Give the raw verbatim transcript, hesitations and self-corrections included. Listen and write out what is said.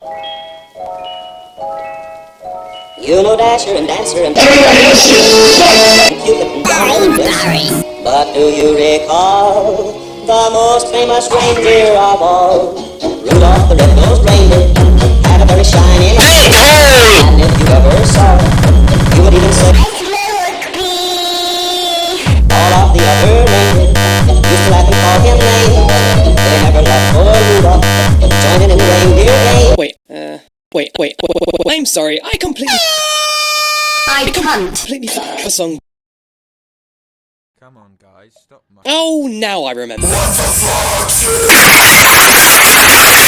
You know Dasher and Dancer and Cupid and Donald Duck. But do you recall the most famous reindeer of all? Rudolph the red-nosed reindeer had a very shiny nose. And if you ever saw it, you would even say, all of the other reindeer used to laugh and call him names. They never left poor Rudolph joining in the reindeer game. Wait, uh, wait, wait, wait, wait, wait, I'm sorry, I completely... I can't. completely forgot the song. Come on, guys, stop. Oh, now I remember. What the fuck?